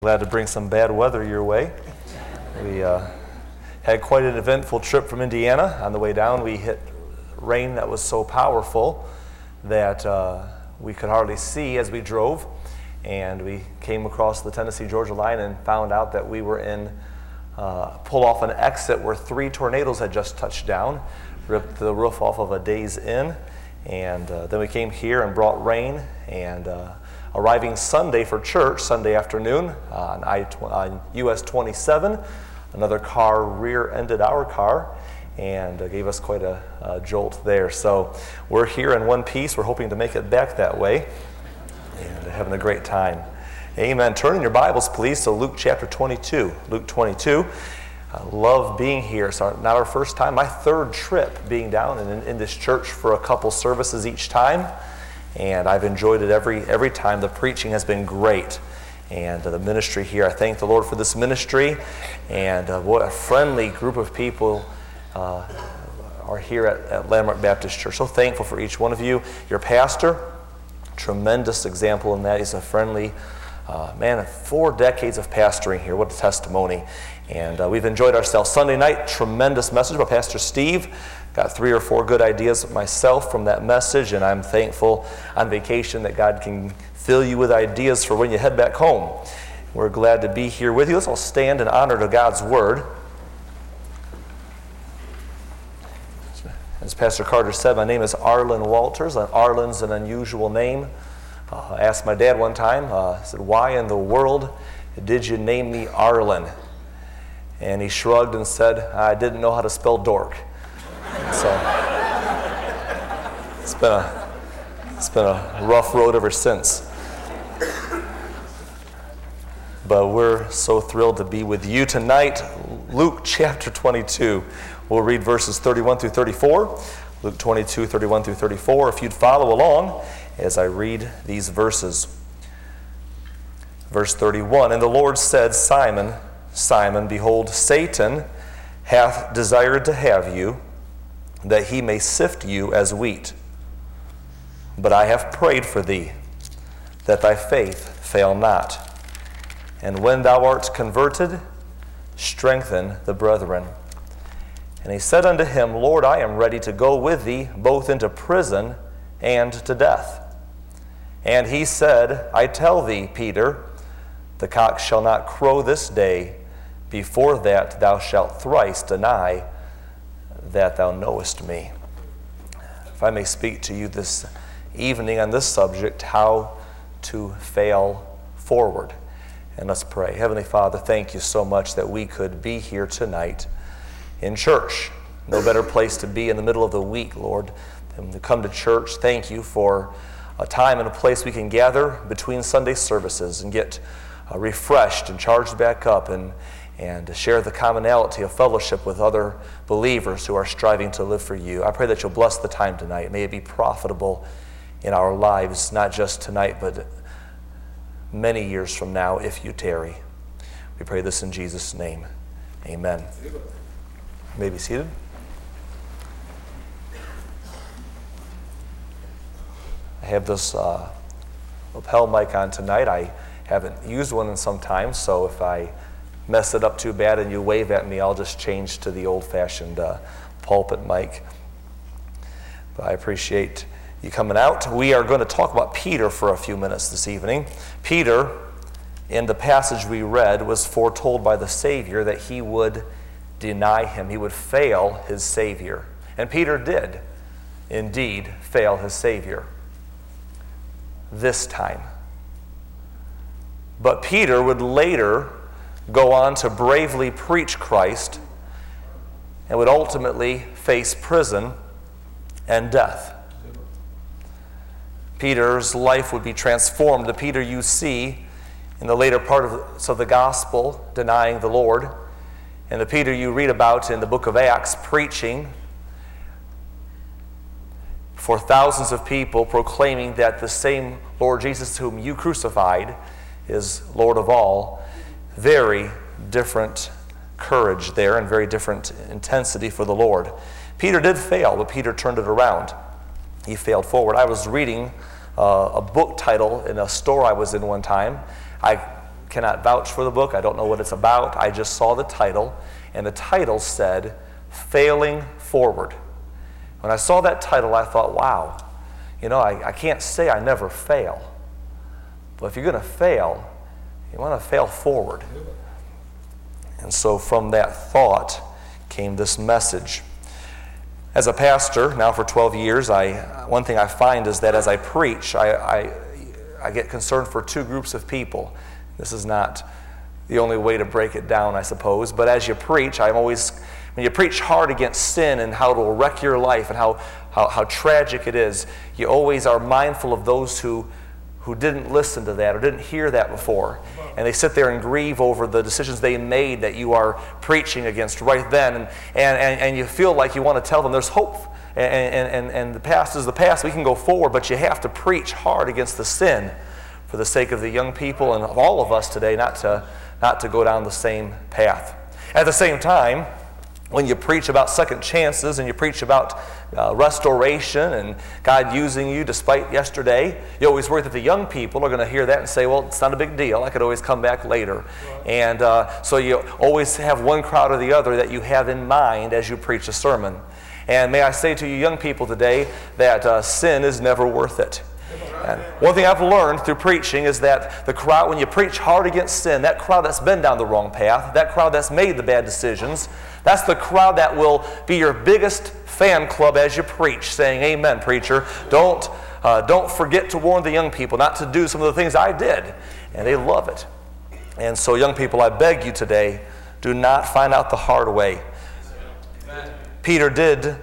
Glad to bring some bad weather your way. We had quite an eventful trip from Indiana. On the way down, we hit rain that was so powerful that we could hardly see as we drove. And we came across the Tennessee-Georgia line and found out that we were pulled off an exit where 3 tornadoes had just touched down, ripped the roof off of a Days Inn. And then we came here and brought rain, and arriving Sunday for church, Sunday afternoon on US 27, another car rear-ended our car and gave us quite a jolt there. So we're here in one piece. We're hoping to make it back that way and having a great time. Amen. Turn in your Bibles, please, to Luke chapter 22. Luke 22. I love being here. It's not our first time, my third trip being down in this church for a couple services each time. And I've enjoyed it every time. The preaching has been great. And the ministry here, I thank the Lord for this ministry. And what a friendly group of people are here at Landmark Baptist Church. So thankful for each one of you. Your pastor, tremendous example in that. He's a friendly man, 4 decades of pastoring here. What a testimony. And we've enjoyed ourselves. Sunday night, tremendous message by Pastor Steve. Got 3 or 4 good ideas myself from that message, and I'm thankful on vacation that God can fill you with ideas for when you head back home. We're glad to be here with you. Let's all stand in honor to God's Word. As Pastor Carter said, my name is Arlen Walters. Arlen's an unusual name. I asked my dad one time, I said, "Why in the world did you name me Arlen?" And he shrugged and said, "I didn't know how to spell dork." So it's been a rough road ever since. But we're so thrilled to be with you tonight. Luke chapter 22. We'll read verses 31 through 34. Luke 22, 31 through 34. If you'd follow along as I read these verses. Verse 31, "And the Lord said, Simon, Simon, behold, Satan hath desired to have you, that he may sift you as wheat. But I have prayed for thee, that thy faith fail not. And when thou art converted, strengthen the brethren. And he said unto him, Lord, I am ready to go with thee, both into prison and to death. And he said, I tell thee, Peter, the cock shall not crow this day, before that thou shalt thrice deny that thou knowest me." If I may speak to you this evening on this subject, how to fail forward. And let's pray. Heavenly Father, thank you so much that we could be here tonight in church. No better place to be in the middle of the week, Lord, than to come to church. Thank you for a time and a place we can gather between Sunday services and get refreshed and charged back up and to share the commonality of fellowship with other believers who are striving to live for you. I pray that you'll bless the time tonight. May it be profitable in our lives, not just tonight, but many years from now, if you tarry. We pray this in Jesus' name. Amen. You may be seated. I have this lapel mic on tonight. I haven't used one in some time, so if I mess it up too bad and you wave at me, I'll just change to the old-fashioned pulpit mic. But I appreciate you coming out. We are going to talk about Peter for a few minutes this evening. Peter, in the passage we read, was foretold by the Savior that he would deny him. He would fail his Savior. And Peter did indeed fail his Savior this time. But Peter would later go on to bravely preach Christ and would ultimately face prison and death. Peter's life would be transformed. The Peter you see in the later part of the gospel denying the Lord, and the Peter you read about in the book of Acts preaching for thousands of people, proclaiming that the same Lord Jesus whom you crucified is Lord of all. Very different courage there and very different intensity for the Lord. Peter did fail, but Peter turned it around. He failed forward. I was reading a book title in a store I was in one time. I cannot vouch for the book. I don't know what it's about. I just saw the title, and the title said, Failing Forward. When I saw that title, I thought, wow, I can't say I never fail. But if you're going to fail, you want to fail forward. And so from that thought came this message. As a pastor, now for 12 years, one thing I find is that as I preach, I get concerned for two groups of people. This is not the only way to break it down, I suppose. But as you preach, when you preach hard against sin and how it will wreck your life and how tragic it is, you always are mindful of those who didn't listen to that or didn't hear that before. And they sit there and grieve over the decisions they made that you are preaching against right then. And you feel like you want to tell them there's hope. And the past is the past. We can go forward, but you have to preach hard against the sin for the sake of the young people and of all of us today not to go down the same path. At the same time, when you preach about second chances and you preach about restoration and God using you despite yesterday, you always worry that the young people are going to hear that and say, well, it's not a big deal. I could always come back later. And so you always have one crowd or the other that you have in mind as you preach a sermon. And may I say to you young people today that sin is never worth it. And one thing I've learned through preaching is that the crowd, when you preach hard against sin, that crowd that's been down the wrong path, that crowd that's made the bad decisions, that's the crowd that will be your biggest fan club as you preach, saying, amen, preacher. Don't forget to warn the young people not to do some of the things I did. And they love it. And so young people, I beg you today, do not find out the hard way. Amen. Peter did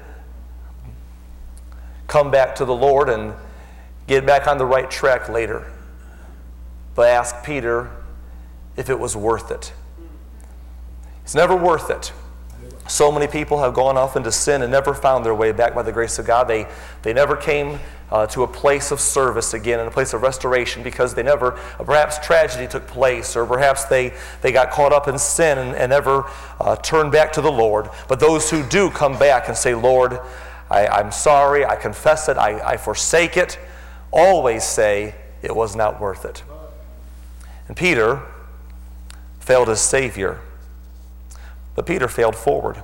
come back to the Lord and get back on the right track later. But ask Peter if it was worth it. It's never worth it. So many people have gone off into sin and never found their way back by the grace of God. They never came to a place of service again, and a place of restoration, because they never, perhaps tragedy took place, or perhaps they got caught up in sin and never turned back to the Lord. But those who do come back and say, Lord, I'm sorry, I confess it, I forsake it, always say it was not worth it. And Peter failed his Savior, but Peter failed forward.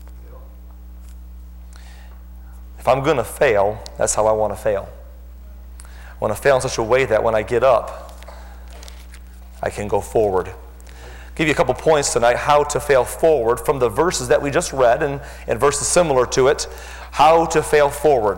If I'm going to fail, that's how I want to fail. I want to fail in such a way that when I get up, I can go forward. I'll give you a couple points tonight how to fail forward from the verses that we just read and verses similar to it. How to fail forward.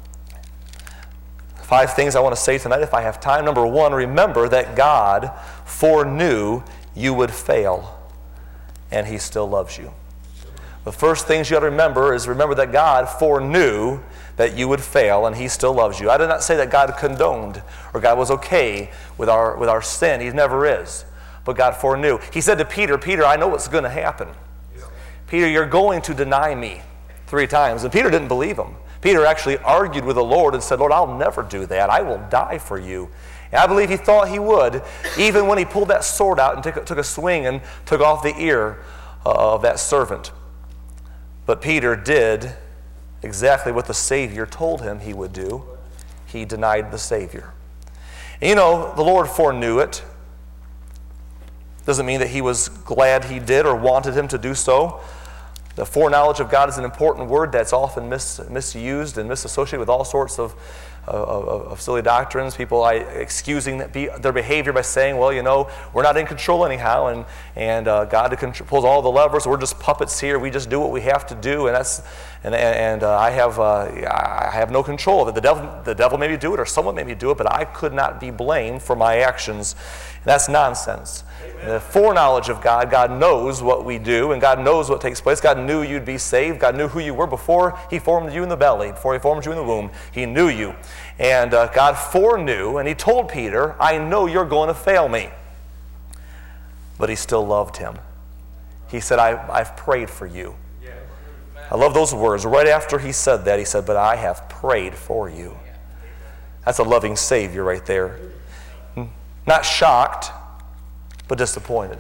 5 things I want to say tonight if I have time. Number 1, remember that God foreknew you would fail, and He still loves you. The first things you got to remember that God foreknew that you would fail, and He still loves you. I did not say that God condoned or God was okay with our sin. He never is. But God foreknew. He said to Peter, Peter, I know what's going to happen. Peter, you're going to deny me 3 times. And Peter didn't believe him. Peter actually argued with the Lord and said, Lord, I'll never do that. I will die for you. And I believe he thought he would, even when he pulled that sword out and took a swing and took off the ear of that servant. But Peter did exactly what the Savior told him he would do. He denied the Savior. And the Lord foreknew it. Doesn't mean that He was glad He did or wanted him to do so. The foreknowledge of God is an important word that's often misused and misassociated with all sorts of silly doctrines. People excusing their behavior by saying, well, we're not in control anyhow, and God pulls all the levers. We're just puppets here. We just do what we have to do, and I have no control of it. The devil made me do it, or someone made me do it, but I could not be blamed for my actions. And that's nonsense. The foreknowledge of God, God knows what we do, and God knows what takes place. God knew you'd be saved. God knew who you were before He formed you in the belly, before He formed you in the womb. He knew you. And God foreknew, and He told Peter, I know you're going to fail me. But He still loved him. He said, I've prayed for you. I love those words. Right after He said that, He said, but I have prayed for you. That's a loving Savior right there. Not shocked, but disappointed.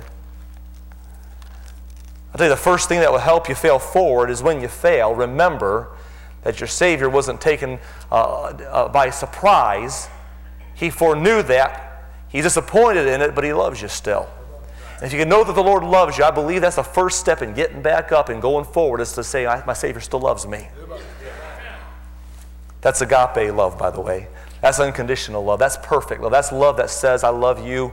I'll tell you, the first thing that will help you fail forward is when you fail, remember that your Savior wasn't taken by surprise. He foreknew that. He's disappointed in it, but He loves you still. And if you can know that the Lord loves you, I believe that's the first step in getting back up and going forward, is to say, my Savior still loves me. That's agape love, by the way. That's unconditional love. That's perfect love. That's love that says, I love you.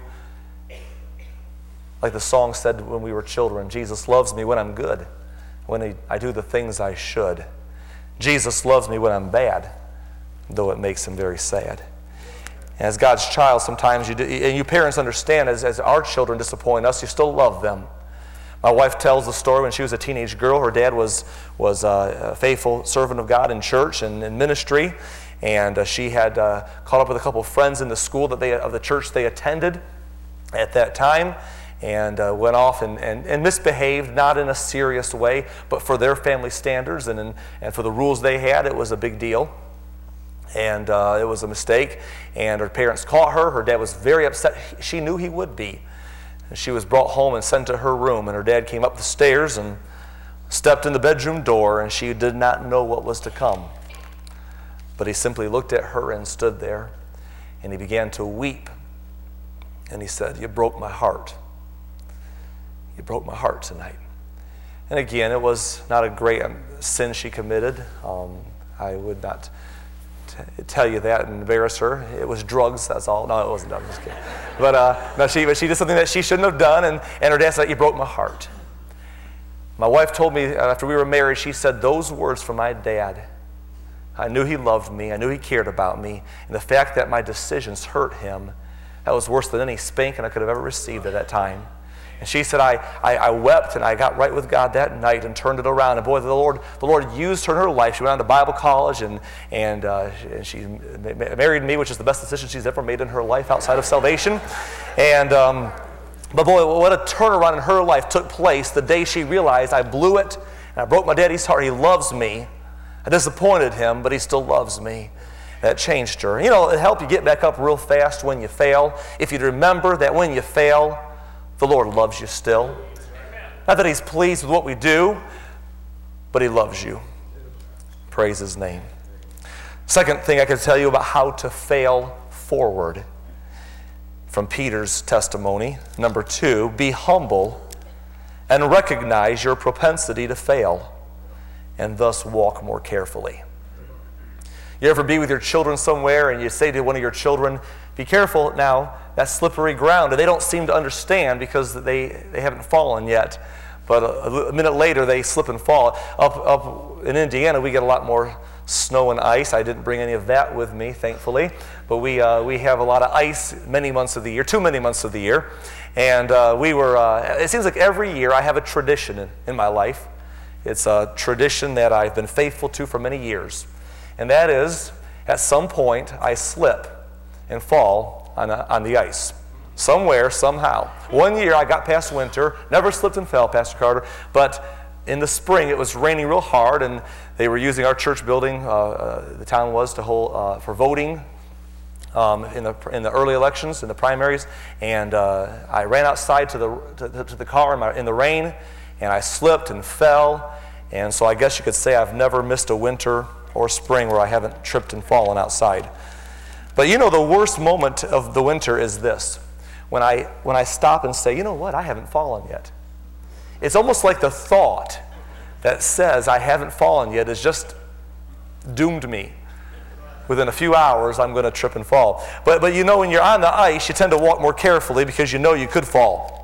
Like the song said when we were children, Jesus loves me when I'm good, when I do the things I should. Jesus loves me when I'm bad, though it makes him very sad. And as God's child, sometimes you do, and you parents understand, as our children disappoint us, you still love them. My wife tells the story when she was a teenage girl. Her dad was a faithful servant of God in church and in ministry, and she had caught up with a couple of friends in the school of the church they attended at that time, and went off and misbehaved, not in a serious way, but for their family standards and for the rules they had, it was a big deal. And it was a mistake, and her parents caught her. Her dad was very upset. She knew he would be. And she was brought home and sent to her room, and her dad came up the stairs and stepped in the bedroom door, and she did not know what was to come. But he simply looked at her and stood there, and he began to weep. And he said, "You broke my heart. You broke my heart tonight." And again, it was not a great sin she committed. I would not tell you that and embarrass her. It was drugs, that's all. No, it wasn't. I'm just kidding. But no, she did something that she shouldn't have done, and her dad said, "You broke my heart." My wife told me after we were married, she said, "Those words from my dad, I knew he loved me, I knew he cared about me, and the fact that my decisions hurt him, that was worse than any spanking I could have ever received at that time." And she said, I wept, and I got right with God that night and turned it around. And boy, the Lord used her in her life. She went on to Bible college, and she married me, which is the best decision she's ever made in her life outside of salvation. And but boy, what a turnaround in her life took place the day she realized, I blew it, and I broke my daddy's heart. He loves me. I disappointed him, but he still loves me. That changed her. You know, it helped you get back up real fast when you fail. If you'd remember that when you fail, the Lord loves you still. Not that he's pleased with what we do, but he loves you. Praise his name. Second thing I can tell you about how to fail forward from Peter's testimony. Number 2, be humble and recognize your propensity to fail and thus walk more carefully. You ever be with your children somewhere and you say to one of your children, "Be careful now, that's slippery ground," and they don't seem to understand because they haven't fallen yet. But a minute later, they slip and fall. Up in Indiana, we get a lot more snow and ice. I didn't bring any of that with me, thankfully. But we have a lot of ice many months of the year, too many months of the year. And it seems like every year I have a tradition in my life. It's a tradition that I've been faithful to for many years. And that is, at some point, I slip and fall on the ice. Somewhere, somehow. One year I got past winter, never slipped and fell, Pastor Carter, but in the spring it was raining real hard, and they were using our church building, the town was, to hold for voting in the early elections, in the primaries, and I ran outside to the car in the rain, and I slipped and fell, and so I guess you could say I've never missed a winter or spring where I haven't tripped and fallen outside. But you know, the worst moment of the winter is this. When I stop and say, "You know what, I haven't fallen yet." It's almost like the thought that says I haven't fallen yet has just doomed me. Within a few hours, I'm going to trip and fall. But you know, when you're on the ice, you tend to walk more carefully because you know you could fall.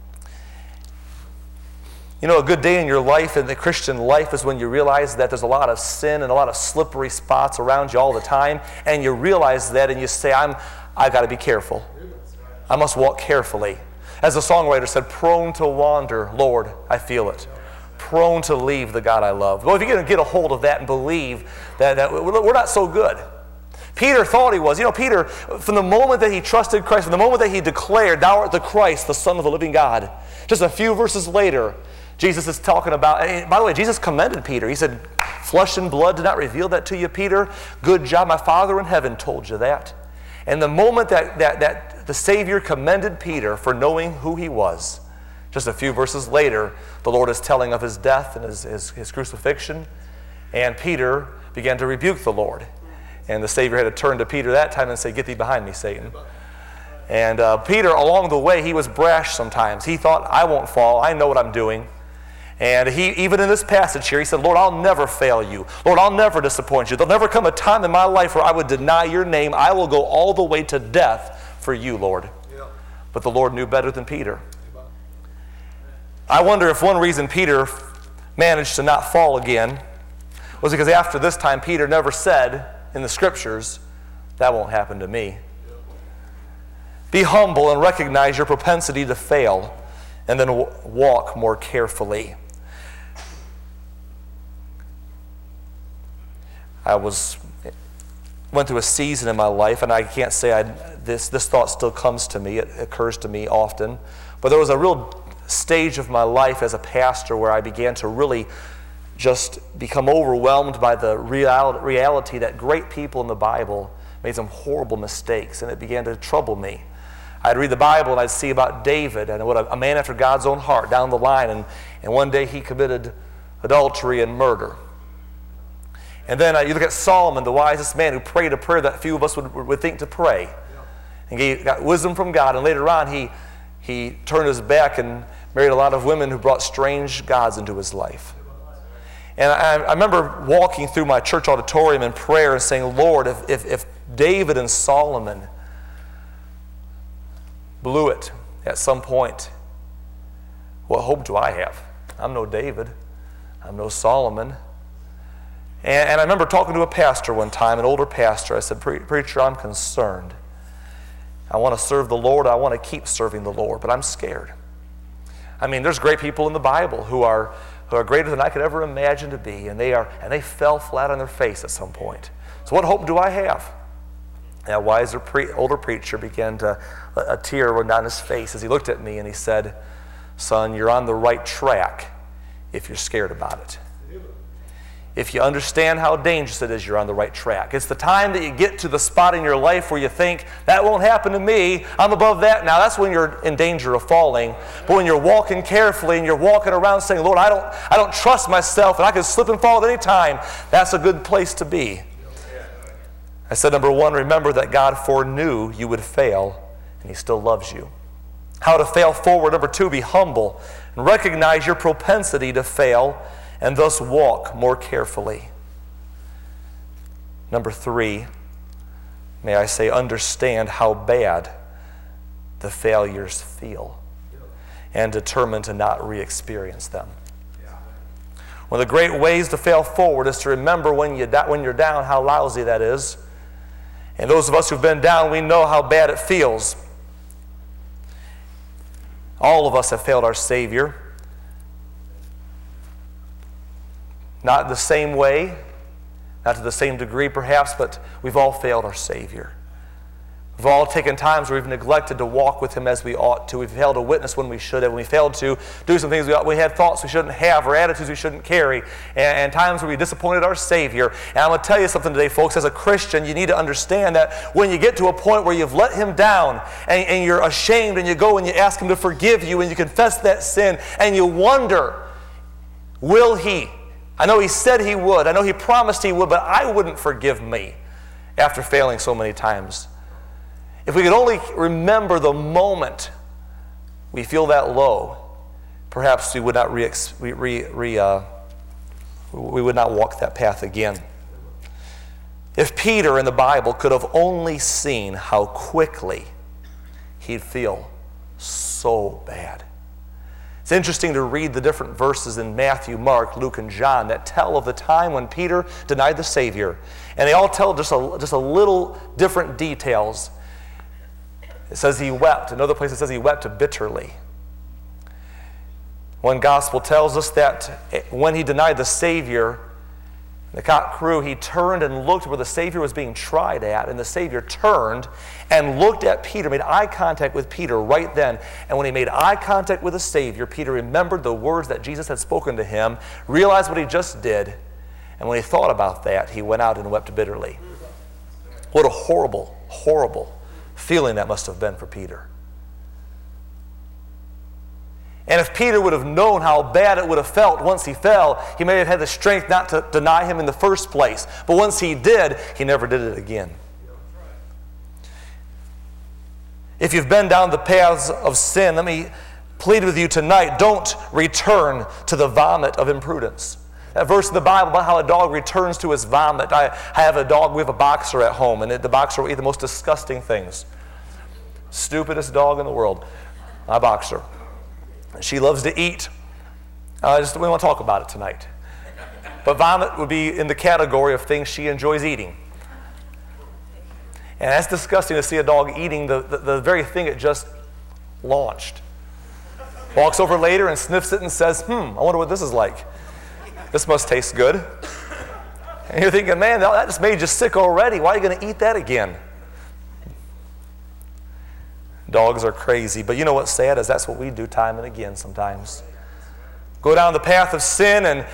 You know, a good day in your life, in the Christian life, is when you realize that there's a lot of sin and a lot of slippery spots around you all the time, and you realize that and you say, I got to be careful. I must walk carefully. As the songwriter said, "Prone to wander, Lord, I feel it. Prone to leave the God I love." Well, if you're going to get a hold of that and believe that we're not so good. Peter thought he was. You know, Peter, from the moment that he trusted Christ, from the moment that he declared, "Thou art the Christ, the Son of the living God," just a few verses later, Jesus is talking about, by the way, Jesus commended Peter. He said, "Flesh and blood did not reveal that to you, Peter. Good job. My Father in heaven told you that." And the moment that the Savior commended Peter for knowing who he was, just a few verses later, the Lord is telling of his death and his crucifixion. And Peter began to rebuke the Lord. And the Savior had to turn to Peter that time and say, "Get thee behind me, Satan." And Peter, along the way, he was brash sometimes. He thought, I won't fall. I know what I'm doing. And he, even in this passage here, he said, Lord, I'll never fail you. Lord, I'll never disappoint you. There'll never come a time in my life where I would deny your name. I will go all the way to death for you, Lord. Yeah. But the Lord knew better than Peter. I wonder if one reason Peter managed to not fall again was because after this time, Peter never said in the scriptures, that won't happen to me. Be humble and recognize your propensity to fail, and then walk more carefully. I went through a season in my life, and I can't say this thought still comes to me. It occurs to me often. But there was a real stage of my life as a pastor where I began to really just become overwhelmed by the reality that great people in the Bible made some horrible mistakes, and it began to trouble me. I'd read the Bible and I'd see about David and what a man after God's own heart down the line, and one day he committed adultery and murder. And then you look at Solomon, the wisest man who prayed a prayer that few of us would think to pray. And he got wisdom from God, and later on he turned his back and married a lot of women who brought strange gods into his life. And I remember walking through my church auditorium in prayer and saying, Lord, if David and Solomon blew it at some point, what hope do I have? I'm no David. I'm no Solomon. And I remember talking to a pastor one time, an older pastor. I said, Preacher, I'm concerned. I want to serve the Lord. I want to keep serving the Lord, but I'm scared. I mean, there's great people in the Bible who are greater than I could ever imagine to be, and they fell flat on their face at some point. So what hope do I have? And a wiser, older preacher a tear went down his face as he looked at me and he said, Son, you're on the right track if you're scared about it. If you understand how dangerous it is, you're on the right track. It's the time that you get to the spot in your life where you think, that won't happen to me, I'm above that now. That's when you're in danger of falling. But when you're walking carefully and you're walking around saying, Lord, I don't trust myself and I can slip and fall at any time, that's a good place to be. I said, number one, remember that God foreknew you would fail, and He still loves you. How to fail forward. Number two, be humble and recognize your propensity to fail, and thus walk more carefully. Number three, may I say, understand how bad the failures feel, and determine to not re-experience them. One of the great ways to fail forward is to remember when you're down how lousy that is. And those of us who've been down, we know how bad it feels. All of us have failed our Savior. Not the same way, not to the same degree perhaps, but we've all failed our Savior. We've all taken times where we've neglected to walk with Him as we ought to. We've failed to witness when we should have. We failed to do some things we had thoughts we shouldn't have, or attitudes we shouldn't carry, and times where we disappointed our Savior. And I'm going to tell you something today, folks. As a Christian, you need to understand that when you get to a point where you've let Him down, and you're ashamed, and you go and you ask Him to forgive you, and you confess that sin, and you wonder, will He? I know He said He would. I know He promised He would, but I wouldn't forgive me after failing so many times. If we could only remember the moment we feel that low, perhaps we would not we would not walk that path again. If Peter in the Bible could have only seen how quickly he'd feel so bad. It's interesting to read the different verses in Matthew, Mark, Luke, and John that tell of the time when Peter denied the Savior. And they all tell just a little different details. It says he wept. Another place it says he wept bitterly. One gospel tells us that when he denied the Savior, the cock crew, he turned and looked where the Savior was being tried at, and the Savior turned and looked at Peter, made eye contact with Peter right then. And when he made eye contact with the Savior, Peter remembered the words that Jesus had spoken to him, realized what he just did, and when he thought about that, he went out and wept bitterly. What a horrible, horrible feeling that must have been for Peter. And if Peter would have known how bad it would have felt once he fell, he may have had the strength not to deny Him in the first place. But once he did, he never did it again. If you've been down the paths of sin, let me plead with you tonight, don't return to the vomit of imprudence. That verse in the Bible about how a dog returns to his vomit. I have a dog, we have a boxer at home, and the boxer will eat the most disgusting things. Stupidest dog in the world, my boxer. She loves to eat. We don't want to talk about it tonight. But vomit would be in the category of things she enjoys eating. And that's disgusting to see a dog eating the very thing it just launched. Walks over later and sniffs it and says, I wonder what this is like. This must taste good. And you're thinking, man, that just made you sick already. Why are you going to eat that again? Dogs are crazy. But you know what's sad is that's what we do time and again sometimes. Go down the path of sin and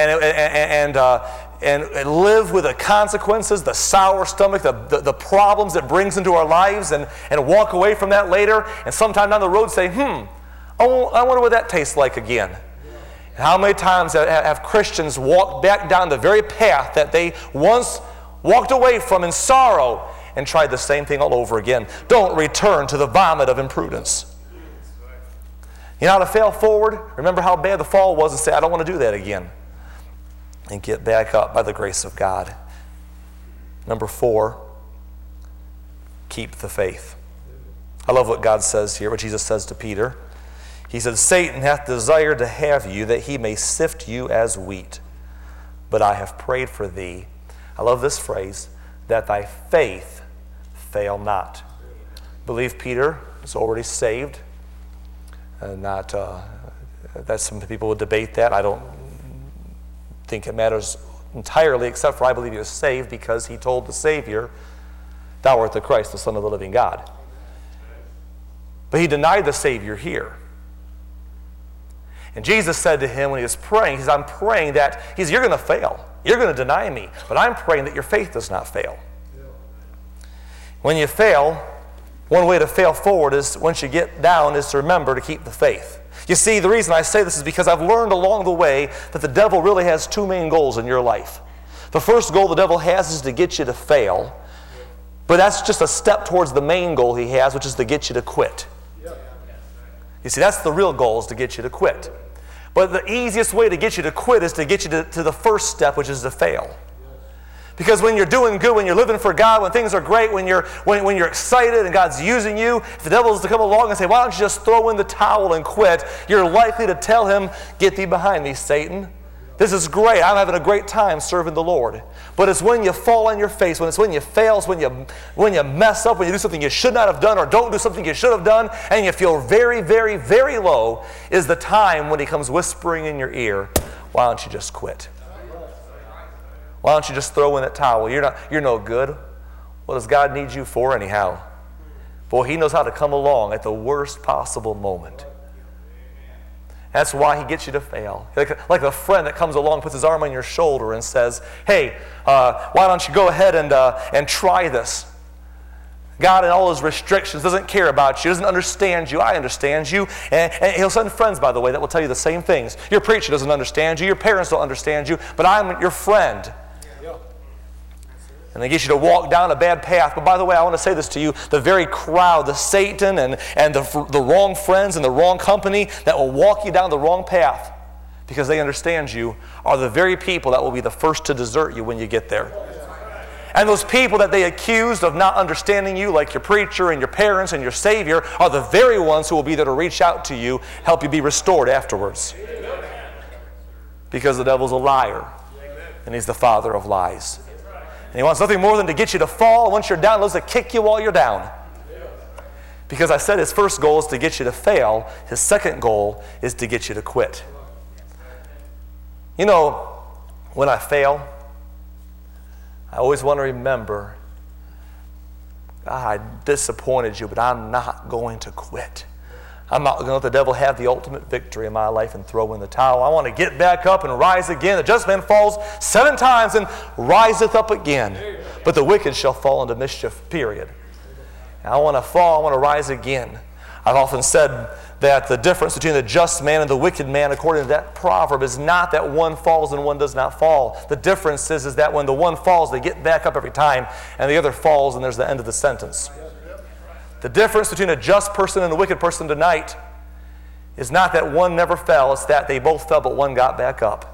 live with the consequences, the sour stomach, the problems it brings into our lives, and walk away from that later, and sometime down the road say, I wonder what that tastes like again. And how many times have Christians walked back down the very path that they once walked away from in sorrow and tried the same thing all over again? Don't return to the vomit of imprudence. You know how to fail forward? Remember how bad the fall was and say, I don't want to do that again. And get back up by the grace of God. Number 4, keep the faith. I love what God says here, what Jesus says to Peter. He said, Satan hath desired to have you, that he may sift you as wheat. But I have prayed for thee. I love this phrase, that thy faith fail not. I believe Peter is already saved. That some people would debate that. I don't think it matters entirely, except for I believe he was saved because he told the Savior, thou art the Christ, the Son of the living God. But he denied the Savior here. And Jesus said to him when he was praying, he says, I'm praying that, you're going to fail. You're going to deny me. But I'm praying that your faith does not fail. When you fail, one way to fail forward is, once you get down, is to remember to keep the faith. You see, the reason I say this is because I've learned along the way that the devil really has 2 main goals in your life. The first goal the devil has is to get you to fail. But that's just a step towards the main goal he has, which is to get you to quit. You see, that's the real goal, is to get you to quit. But the easiest way to get you to quit is to get you to the first step, which is to fail. Because when you're doing good, when you're living for God, when things are great, when you're excited and God's using you, if the devil is to come along and say, why don't you just throw in the towel and quit, you're likely to tell him, get thee behind me, Satan. This is great. I'm having a great time serving the Lord. But it's when you fall on your face, when you fail, when you mess up, when you do something you should not have done or don't do something you should have done, and you feel very, very, very low, is the time when he comes whispering in your ear, why don't you just quit? Why don't you just throw in that towel? You're no good. What does God need you for anyhow? Boy, he knows how to come along at the worst possible moment. That's why he gets you to fail. Like a friend that comes along, puts his arm on your shoulder and says, hey, why don't you go ahead and try this? God, in all his restrictions, doesn't care about you, doesn't understand you. I understand you. And he'll send friends, by the way, that will tell you the same things. Your preacher doesn't understand you. Your parents don't understand you. But I'm your friend. And they get you to walk down a bad path. But by the way, I want to say this to you. The very crowd, the Satan and the wrong friends and the wrong company that will walk you down the wrong path because they understand you are the very people that will be the first to desert you when you get there. And those people that they accused of not understanding you, like your preacher and your parents and your Savior, are the very ones who will be there to reach out to you, help you be restored afterwards. Because the devil's a liar, and he's the father of lies. And he wants nothing more than to get you to fall. Once you're down, he loves to kick you while you're down. Because I said his first goal is to get you to fail. His second goal is to get you to quit. You know, when I fail, I always want to remember, God, I disappointed you, but I'm not going to quit. I'm not going to let the devil have the ultimate victory in my life and throw in the towel. I want to get back up and rise again. The just man falls 7 times and riseth up again. But the wicked shall fall into mischief, period. And I want to fall, I want to rise again. I've often said that the difference between the just man and the wicked man, according to that proverb, is not that one falls and one does not fall. The difference is that when the one falls, they get back up every time, and the other falls, and there's the end of the sentence. The difference between a just person and a wicked person tonight is not that one never fell, it's that they both fell, but one got back up.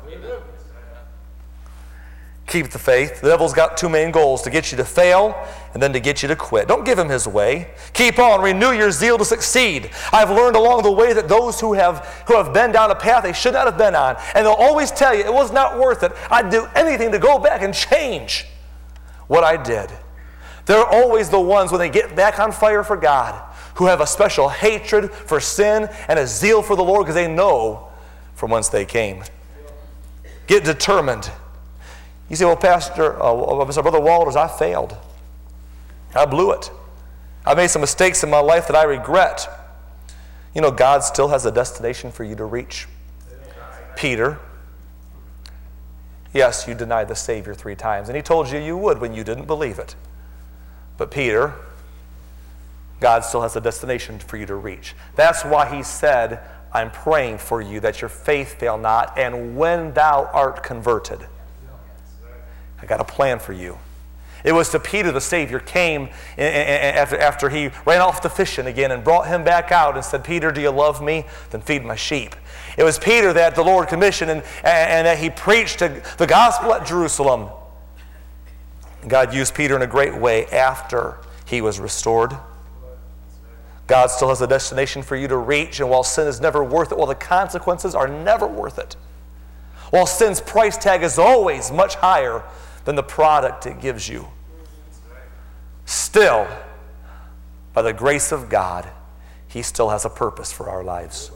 Keep the faith. The devil's got two main goals: to get you to fail and then to get you to quit. Don't give him his way. Keep on. Renew your zeal to succeed. I've learned along the way that those who have been down a path they should not have been on, and they'll always tell you it was not worth it. I'd do anything to go back and change what I did. They're always the ones, when they get back on fire for God, who have a special hatred for sin and a zeal for the Lord because they know from whence they came. Get determined. You say, well, Brother Walters, I failed. I blew it. I made some mistakes in my life that I regret. You know, God still has a destination for you to reach. Peter, yes, you denied the Savior 3 times, and he told you you would when you didn't believe it. But Peter, God still has a destination for you to reach. That's why he said, I'm praying for you that your faith fail not, and when thou art converted. I got a plan for you. It was to Peter the Savior came after he ran off the fishing again and brought him back out and said, Peter, do you love me? Then feed my sheep. It was Peter that the Lord commissioned and that he preached the gospel at Jerusalem. God used Peter in a great way after he was restored. God still has a destination for you to reach, and while sin is never worth it, while the consequences are never worth it, while sin's price tag is always much higher than the product it gives you, still, by the grace of God, he still has a purpose for our lives.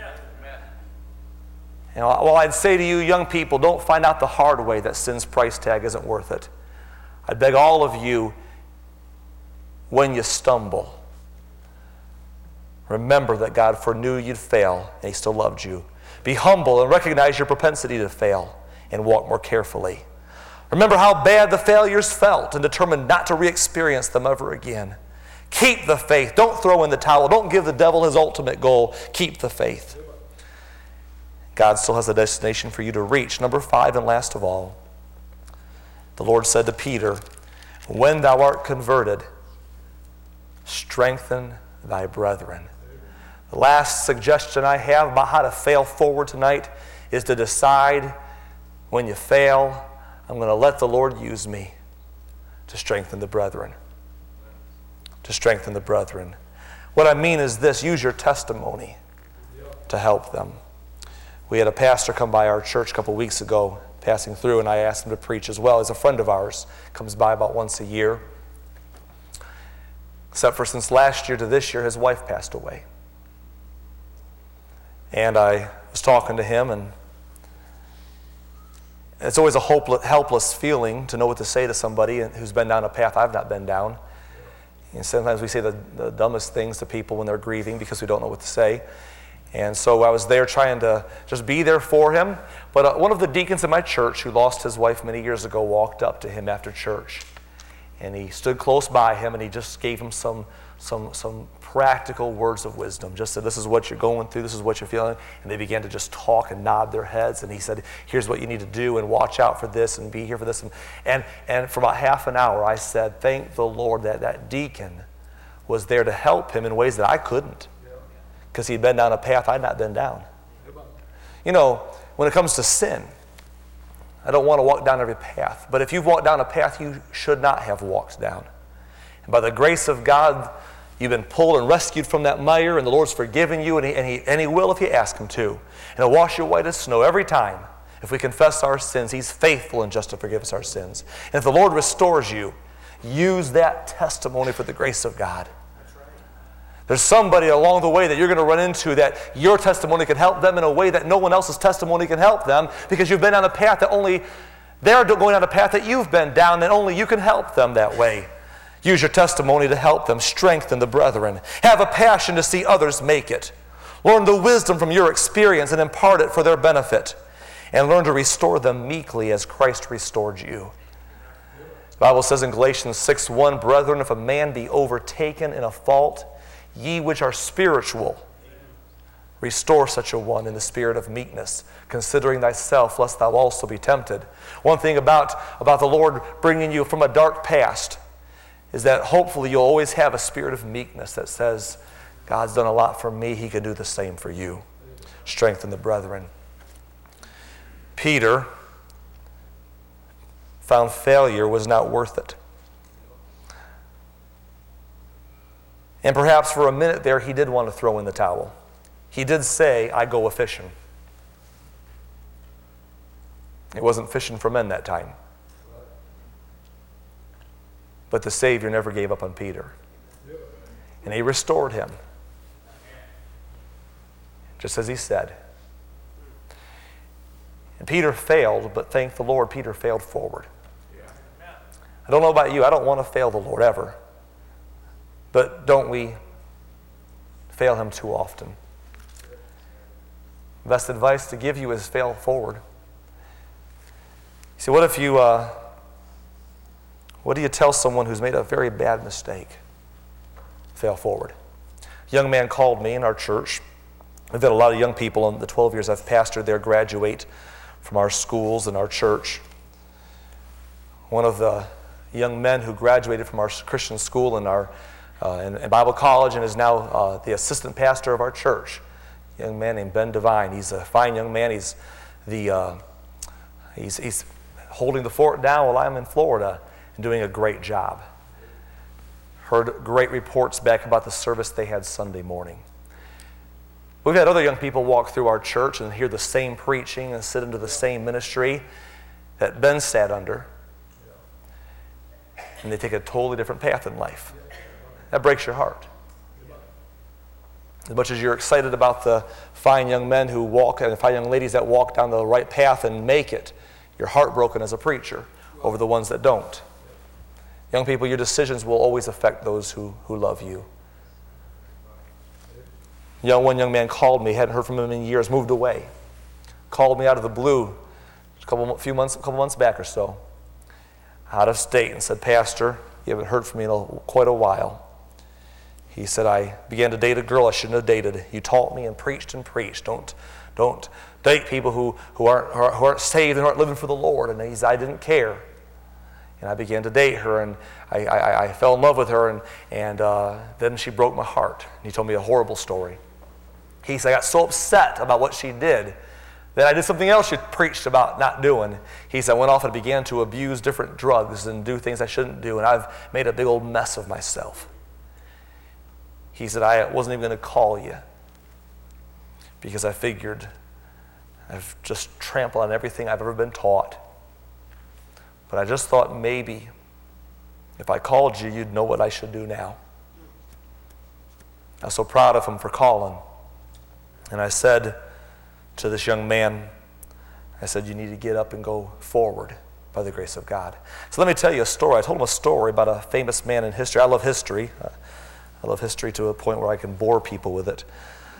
And while I'd say to you, young people, don't find out the hard way that sin's price tag isn't worth it. I beg all of you, when you stumble, remember that God foreknew you'd fail and he still loved you. Be humble and recognize your propensity to fail and walk more carefully. Remember how bad the failures felt and determine not to re-experience them ever again. Keep the faith. Don't throw in the towel. Don't give the devil his ultimate goal. Keep the faith. God still has a destination for you to reach. Number 5, and last of all, the Lord said to Peter, when thou art converted, strengthen thy brethren. The last suggestion I have about how to fail forward tonight is to decide when you fail, I'm going to let the Lord use me to strengthen the brethren. To strengthen the brethren. What I mean is this: use your testimony to help them. We had a pastor come by our church a couple weeks ago, passing through, and I asked him to preach as well. He's a friend of ours, comes by about once a year. Except for since last year to this year, his wife passed away. And I was talking to him, and it's always a helpless feeling to know what to say to somebody who's been down a path I've not been down. And sometimes we say the dumbest things to people when they're grieving because we don't know what to say. And so I was there trying to just be there for him. But one of the deacons in my church who lost his wife many years ago walked up to him after church. And he stood close by him, and he just gave him some practical words of wisdom. Just said, this is what you're going through, this is what you're feeling. And they began to just talk and nod their heads. And he said, here's what you need to do, and watch out for this, and be here for this. And for about half an hour, I said, thank the Lord that deacon was there to help him in ways that I couldn't. Because he'd been down a path I'd not been down. You know, when it comes to sin, I don't want to walk down every path. But if you've walked down a path you should not have walked down, and by the grace of God, you've been pulled and rescued from that mire, and the Lord's forgiven you, and he will if you ask him to. And he'll wash you white as snow every time. If we confess our sins, he's faithful and just to forgive us our sins. And if the Lord restores you, use that testimony for the grace of God. There's somebody along the way that you're going to run into that your testimony can help them in a way that no one else's testimony can help them, because you've been on a path that only they're going on a path that you've been down, and only you can help them that way. Use your testimony to help them. Strengthen the brethren. Have a passion to see others make it. Learn the wisdom from your experience and impart it for their benefit. And learn to restore them meekly as Christ restored you. The Bible says in Galatians 6:1, brethren, if a man be overtaken in a fault, ye which are spiritual, restore such a one in the spirit of meekness, considering thyself, lest thou also be tempted. One thing about the Lord bringing you from a dark past is that hopefully you'll always have a spirit of meekness that says, God's done a lot for me, he can do the same for you. Strengthen the brethren. Peter found failure was not worth it. And perhaps for a minute there, he did want to throw in the towel. He did say, I go a-fishing. It wasn't fishing for men that time. But the Savior never gave up on Peter. And he restored him. Just as he said. And Peter failed, but thank the Lord, Peter failed forward. I don't know about you, I don't want to fail the Lord ever. But don't we fail him too often? Best advice to give you is fail forward. See, what do you tell someone who's made a very bad mistake? Fail forward. A young man called me in our church. We've had a lot of young people in the 12 years I've pastored there graduate from our schools and our church. One of the young men who graduated from our Christian school and our in Bible college and is now the assistant pastor of our church. A young man named Ben Devine. He's a fine young man. He's holding the fort down while I'm in Florida and doing a great job. Heard great reports back about the service they had Sunday morning. We've had other young people walk through our church and hear the same preaching and sit into the same ministry that Ben sat under. And they take a totally different path in life. That breaks your heart. As much as you're excited about the fine young men who walk and the fine young ladies that walk down the right path and make it, you're heartbroken as a preacher over the ones that don't. Young people, your decisions will always affect those who love you. One young man called me, hadn't heard from him in years, moved away. Called me out of the blue a couple months back or so, out of state, and said, Pastor, you haven't heard from me in quite a while. He said, I began to date a girl I shouldn't have dated. You taught me and preached and preached. Don't date people who aren't saved and aren't living for the Lord. And he said, I didn't care. And I began to date her, and I fell in love with her, and then she broke my heart. And he told me a horrible story. He said, I got so upset about what she did that I did something else she preached about not doing. He said, I went off and began to abuse different drugs and do things I shouldn't do, and I've made a big old mess of myself. He said, I wasn't even going to call you because I figured I've just trampled on everything I've ever been taught. But I just thought maybe if I called you, you'd know what I should do now. I was so proud of him for calling. And I said to this young man, I said, you need to get up and go forward by the grace of God. So let me tell you a story. I told him a story about a famous man in history. I love history. I love history to a point where I can bore people with it.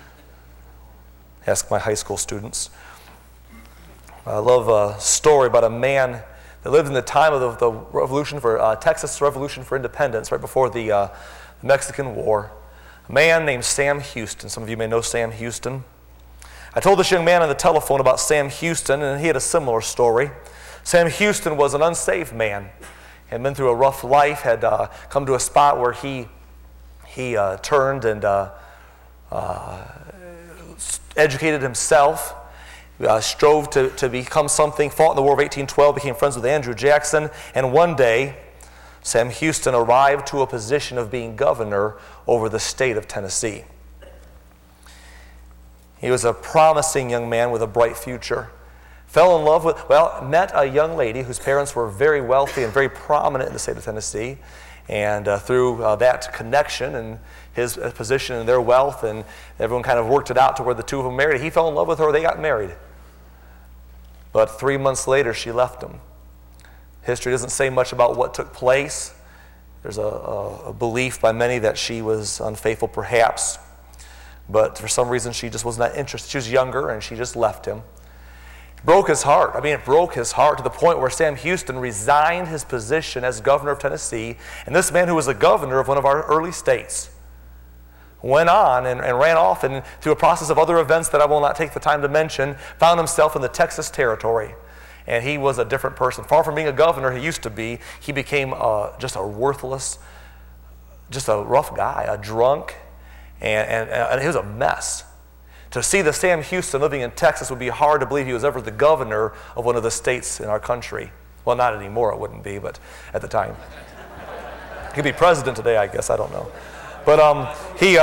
Ask my high school students. I love a story about a man that lived in the time of the revolution for Texas Revolution for Independence, right before the Mexican War. A man named Sam Houston. Some of you may know Sam Houston. I told this young man on the telephone about Sam Houston, and he had a similar story. Sam Houston was an unsaved man. He had been through a rough life, had come to a spot where he turned and educated himself, strove to become something, fought in the War of 1812, became friends with Andrew Jackson, and one day Sam Houston arrived to a position of being governor over the state of Tennessee. He was a promising young man with a bright future. Met a young lady whose parents were very wealthy and very prominent in the state of Tennessee. And through that connection and his position and their wealth, and everyone kind of worked it out to where the two of them married. He fell in love with her, they got married. But 3 months later, she left him. History doesn't say much about what took place. There's a belief by many that she was unfaithful perhaps, but for some reason she just was not interested. She was younger and she just left him. It broke his heart. It broke his heart to the point where Sam Houston resigned his position as governor of Tennessee, and this man who was a governor of one of our early states went on and ran off, and through a process of other events that I will not take the time to mention, found himself in the Texas territory. And he was a different person. Far from being a governor he used to be, he became just a worthless just a rough guy, a drunk, and he was a mess. To see the Sam Houston living in Texas would be hard to believe he was ever the governor of one of the states in our country. Well, not anymore, it wouldn't be, but at the time. He could be president today, I guess, I don't know. But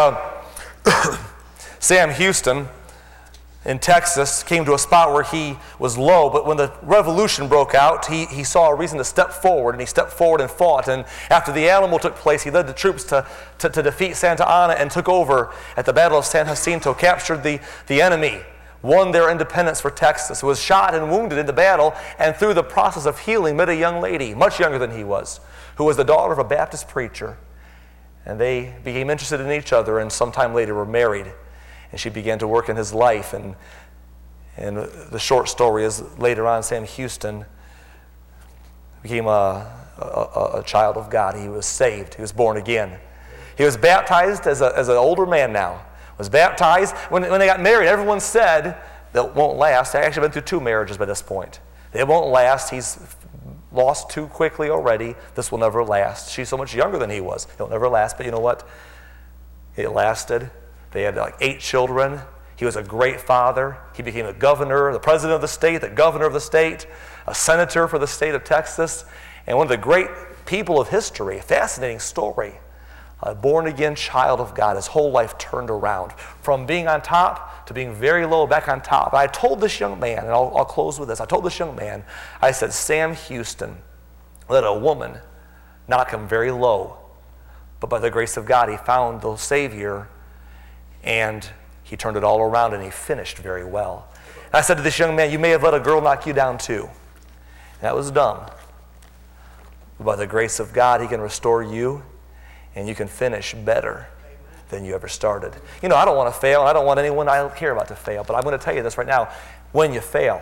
Sam Houston in Texas came to a spot where he was low, but when the revolution broke out, he saw a reason to step forward, and he stepped forward and fought. And after the Alamo took place, he led the troops to defeat Santa Anna and took over at the Battle of San Jacinto, captured the enemy, won their independence for Texas, was shot and wounded in the battle, and through the process of healing met a young lady, much younger than he was, who was the daughter of a Baptist preacher. And they became interested in each other, and sometime later were married. And she began to work in his life. And the short story is later on, Sam Houston became a child of God. He was saved. He was born again. He was baptized as an older man now. Was baptized. When they got married, everyone said that won't last. I actually been through 2 marriages by this point. It won't last. He's lost too quickly already. This will never last. She's so much younger than he was. It'll never last. But you know what? It lasted. They had like 8 children. He was a great father. He became a governor, the president of the state, the governor of the state, a senator for the state of Texas, and one of the great people of history. A fascinating story. A born-again child of God. His whole life turned around. From being on top to being very low, back on top. I told this young man, and I'll close with this. I told this young man, I said, Sam Houston let a woman knock him very low. But by the grace of God, he found the Savior, and he turned it all around, and he finished very well. And I said to this young man, you may have let a girl knock you down too. And that was dumb. But by the grace of God, he can restore you, and you can finish better than you ever started. You know, I don't want to fail, and I don't want anyone I care about to fail, but I'm going to tell you this right now. When you fail,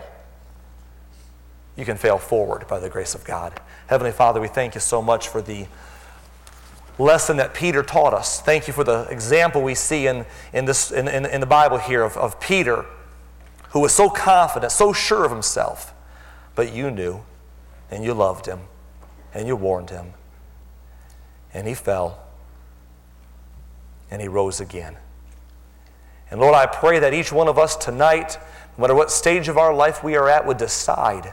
you can fail forward by the grace of God. Heavenly Father, we thank you so much for the lesson that Peter taught us. Thank you for the example we see in the Bible here of Peter, who was so confident, so sure of himself, but you knew, and you loved him, and you warned him, and he fell, and he rose again. And Lord, I pray that each one of us tonight, no matter what stage of our life we are at, would decide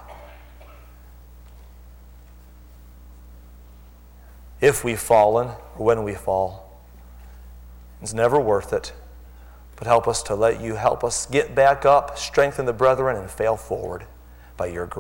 if we've fallen or when we fall. It's never worth it, but help us to let you help us get back up, strengthen the brethren, and fail forward by your grace.